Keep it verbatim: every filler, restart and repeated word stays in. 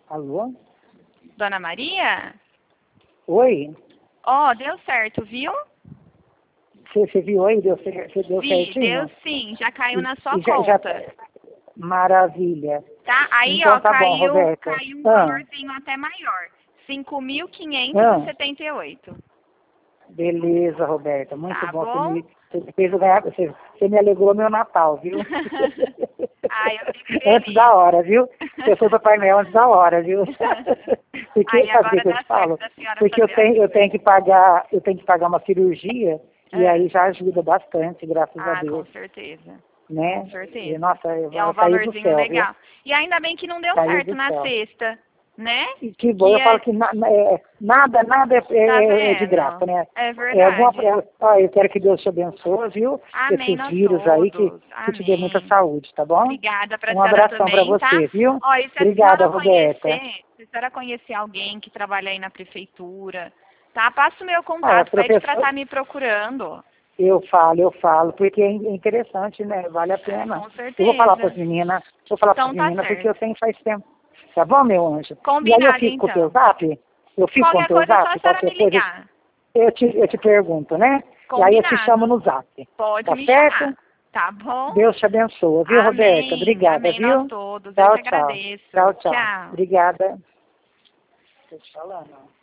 Alô? Dona Maria? Oi? Ó, oh, deu certo, viu? Você, você viu aí? Deu, você deu Vi, certinho? deu sim, já caiu E, na sua e já, conta. já, maravilha. Tá? Aí, Então ó, tá bom, caiu, Roberta. caiu um Ah, valorzinho até maior. cinco mil quinhentos e ah, setenta e oito. beleza, Roberta. Muito Tá bom. Você bom? me, você me fez eu ganhar, você, você me alegrou meu Natal, viu? Ai, eu fico Antes feliz. da hora, viu? Você foi para Papai Noel antes da hora, viu? Porque, Aí sabe o que agora que eu dá te certo falo? da senhora Porque eu fazer as tenho, eu tenho coisas. que pagar, eu tenho que pagar uma cirurgia e É. aí já ajuda bastante, graças a Ah, com Deus, certeza. né? Com E, certeza. nossa, eu É um vou cair do valorzinho céu, viu? legal. E ainda bem que não deu Caiu certo do na céu. sexta, né? E que bom, Que eu falo é, que na, na- é, nada, nada é, tá é- é de graça, vendo? né? É É alguma, verdade. é, ó, eu quero que Deus te abençoe, viu? Amém Esses nós vírus aí, que, todos. que te dê muita Amém. saúde, tá bom? Obrigada pra Um senhora abração para também, tá? você, viu? Ó, e se a Obrigada, senhora Roberta. conhecer, se a senhora conhecer alguém que trabalha aí na prefeitura, tá? Passa o meu Ah, contato, pede pra professor, estar me procurando. eu falo, eu falo, porque é interessante, né? Vale a É, pena. com Eu vou falar para certeza. as meninas, vou falar para as Então tá meninas porque eu certo. tenho faz tempo. Tá bom, meu anjo? E aí eu Combinado, fico com o teu então. zap? Eu fico com o Qualquer teu coisa é só zap? a senhora Qualquer me coisa ligar. eu te, eu te pergunto, né? E aí eu te chamo Combinado. no zap. Pode Tá me chamar. certo? Tá bom? Deus te abençoe, viu, Roberta? Amém. Obrigada, Amém nós viu? todos. Eu Tchau, que tchau. agradeço. Tchau, tchau. Tchau. Obrigada. Tô te falando.